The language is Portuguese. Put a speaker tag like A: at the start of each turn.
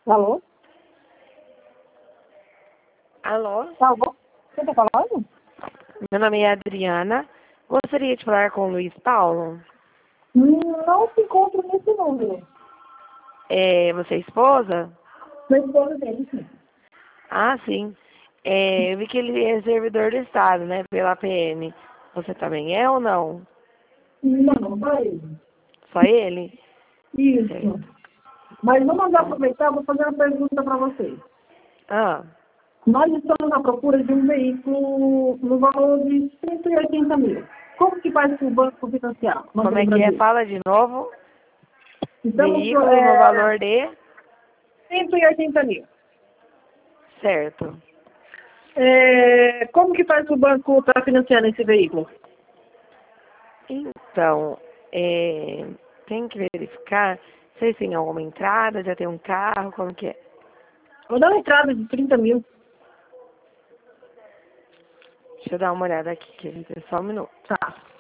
A: Alô?
B: Alô?
A: Alô? Você tá falando?
B: Meu nome é Adriana. Gostaria de falar com o Luiz Paulo.
A: Não se encontra nesse número.
B: Você é esposa?
A: Sou esposa dele, sim.
B: Ah, sim. Eu vi que ele é servidor do Estado, né? Pela PM. Você também é ou não?
A: Não, só ele.
B: Só ele?
A: Isso.
B: Certo.
A: Mas vamos aproveitar, vou fazer uma pergunta para vocês.
B: Ah,
A: Nós estamos à procura de um veículo no valor de 180 mil. Como que faz para o banco financiar?
B: como é que é? Fala de novo.
A: Estamos
B: Veículo no valor de...
A: 180 mil.
B: Certo.
A: Como que faz o banco para financiar esse veículo?
B: Então, tem que verificar se eles têm alguma entrada, já tem um carro, como que é?
A: Vou dar uma entrada de 30 mil.
B: Deixa eu dar uma olhada aqui, querido. Só um minuto.
A: Tá.